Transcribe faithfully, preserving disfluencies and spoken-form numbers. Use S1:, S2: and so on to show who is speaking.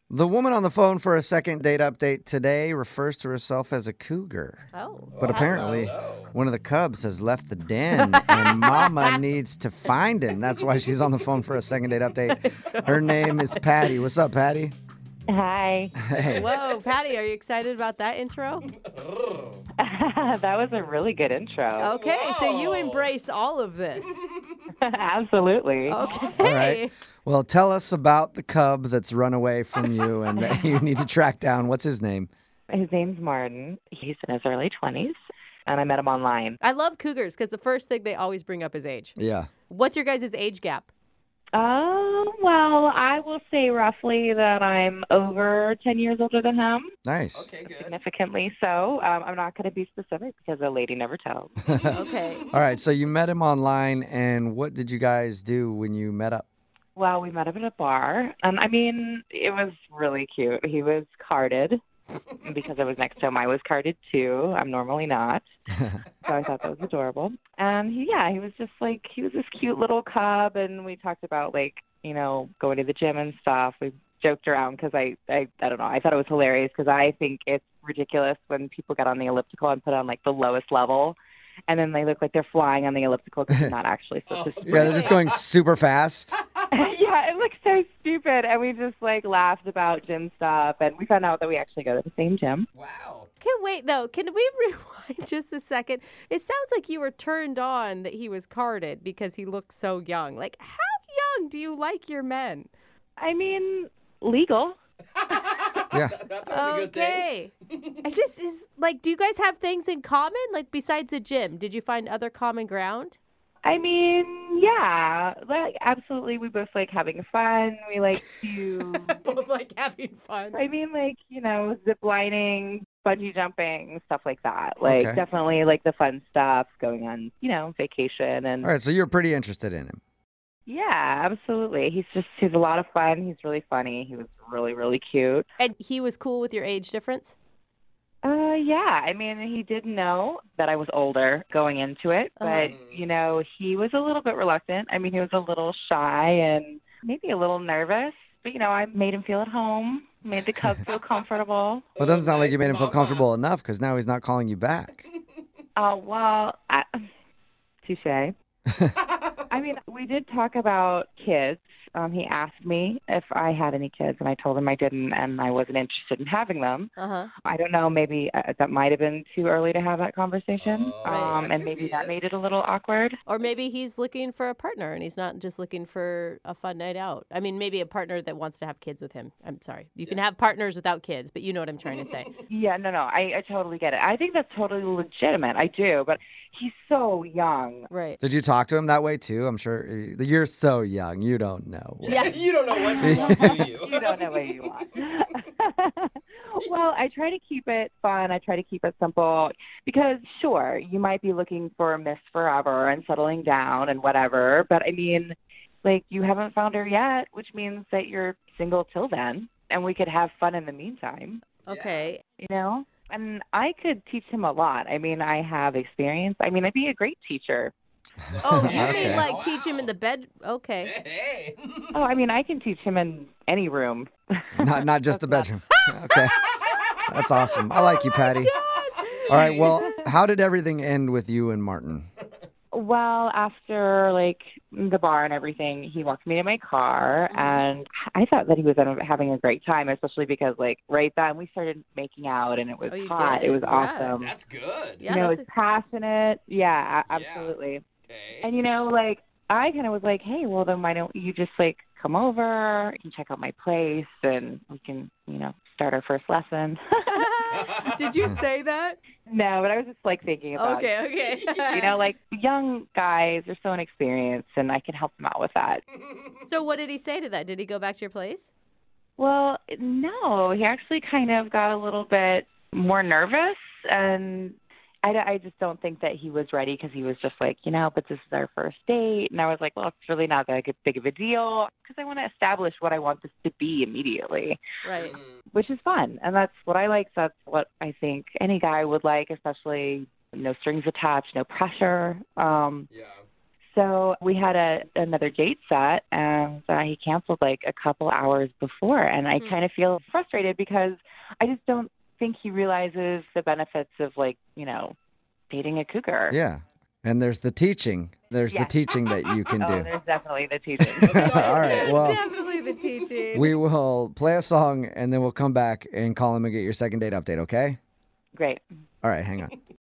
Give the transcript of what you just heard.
S1: The woman on the phone for a second date update today refers to herself as a cougar.
S2: Oh.
S1: But apparently, one of the cubs has left the den, and Mama needs to find him. That's why she's on the phone for a second date update. Her name is Patty. What's up, Patty?
S3: Hi.
S1: Hey.
S2: Whoa, Patty, are you excited about that intro?
S3: That was a really good intro.
S2: Okay, so you embrace all of this.
S3: Absolutely.
S2: Okay.
S1: All right. Well, tell us about the cub that's run away from you and that you need to track down. What's his name?
S3: His name's Martin. He's in his early twenties, and I met him online.
S2: I love cougars because the first thing they always bring up is age.
S1: Yeah.
S2: What's your guys' age gap?
S3: Oh, well, I will say roughly that I'm over ten years older than him.
S1: Nice.
S4: Okay, good.
S3: Significantly so. Um, I'm not going to be specific because a lady never tells.
S2: Okay.
S1: All right. So you met him online, and what did you guys do when you met up?
S3: Well, we met him at a bar, and I mean, it was really cute. He was carded. Because I was next to him, I was carded too. I'm normally not. So I thought that was adorable. And he, yeah, he was just like, he was this cute little cub. And we talked about like, you know, going to the gym and stuff. We joked around because I, I, I don't know, I thought it was hilarious because I think it's ridiculous when people get on the elliptical and put on like the lowest level. And then they look like they're flying on the elliptical because they're not actually supposed to.
S1: Yeah, they're just going super fast.
S3: Yeah, it looks so stupid. And we just like laughed about gym stuff. And we found out that we actually go to the same gym.
S4: Wow.
S2: Okay, wait, though. Can we rewind just a second? It sounds like you were turned on that he was carded because he looked so young. Like, how young do you like your men?
S3: I mean, legal.
S1: Yeah.
S4: That's always a good thing.
S2: Okay. I just is like, do you guys have things in common? Like, besides the gym, did you find other common ground?
S3: I mean, yeah, like absolutely. We both like having fun. We like to,
S2: Both like having fun.
S3: I mean, like, you know, zip lining, bungee jumping, stuff like that. Like,
S1: Okay.
S3: definitely like the fun stuff, going on, you know, vacation. And
S1: All right. So you're pretty interested in him.
S3: yeah, absolutely. He's just, he's a lot of fun. He's really funny. He was really, really cute.
S2: And he was cool with your age difference?
S3: Uh, yeah. I mean, he did know that I was older going into it, but,
S2: Uh-huh.
S3: you know, he was a little bit reluctant. I mean, he was a little shy and maybe a little nervous, but, you know, I made him feel at home, made the cub feel comfortable.
S1: Well, it doesn't sound like you made him feel
S4: Mama.
S1: comfortable enough because now he's not calling you back.
S3: Oh, well, I, touche. I mean, we did talk about kids. Um, he asked me if I had any kids, and I told him I didn't, and I wasn't interested in having them.
S2: Uh-huh.
S3: I don't know, maybe uh, that might have been too early to have that conversation,
S4: Oh,
S3: um,
S4: that
S3: and
S4: could
S3: maybe
S4: be
S3: that
S4: it.
S3: made it a little awkward.
S2: Or maybe he's looking for a partner and he's not just looking for a fun night out. I mean, maybe a partner that wants to have kids with him. I'm sorry. You can have partners without kids, but you know what I'm trying to say.
S3: Yeah, no, no, I, I totally get it. I think that's totally legitimate. I do, but he's so young.
S2: Right.
S1: Did you talk to him that way too? I'm sure uh, you're so young. You don't know.
S2: Yeah.
S4: You don't know what you want, do you?
S3: You don't know what you want. Well, I try to keep it fun. I try to keep it simple because, sure, you might be looking for Miss Forever and settling down and whatever. But I mean, like, you haven't found her yet, which means that you're single till then, and we could have fun in the meantime,
S2: Okay.
S3: you know? And I could teach him a lot. I mean, I have experience. I mean, I'd be a great teacher.
S2: Oh, you
S1: Okay.
S2: mean like teach him in the bed? Okay.
S4: Hey.
S3: Oh, I mean, I can teach him in any room.
S1: Not not just the bedroom. Okay. That's awesome. I like you, Patty. All right. Well, how did everything end with you and Martin?
S3: Well, after like the bar and everything, he walked me to my car, and I thought that he was having a great time, especially because like right then we started making out, and it was
S2: Oh, you
S3: hot.
S2: did?
S3: It was
S2: Yeah.
S3: awesome.
S4: That's good.
S2: Yeah,
S3: you know, it
S2: that's
S3: was passionate. Yeah, a-
S4: Yeah.
S3: absolutely.
S4: Okay.
S3: And you know, like I kind of was like, hey, well then why don't you just like come over? You can check out my place, and we can, you know, start our first lesson.
S2: Did you say that?
S3: No, but I was just like thinking about it.
S2: Okay, okay.
S3: You know, like young guys are so inexperienced, and I can help them out with that.
S2: So what did he say to that? Did he go back to your place?
S3: Well, no, he actually kind of got a little bit more nervous, and I, I just don't think that he was ready because he was just like, you know, but this is our first date. And I was like, well, it's really not that big of a deal because I want to establish what I want this to be immediately,
S2: Right.
S3: which is fun. And that's what I like. That's what I think any guy would like, especially no strings attached, no pressure. Um,
S4: Yeah.
S3: So we had a another date set, and uh, he canceled like a couple hours before, and I
S2: Mm.
S3: kind of feel frustrated because I just don't think he realizes the benefits of like you know dating a cougar.
S1: Yeah. And there's the teaching. There's
S3: Yeah.
S1: the teaching that you can
S3: Oh,
S1: do.
S3: there's definitely the teaching.
S1: All right. Well,
S2: Definitely the teaching.
S1: we will play a song and then we'll come back and call him and get your second date update, okay?
S3: Great.
S1: All right, hang on.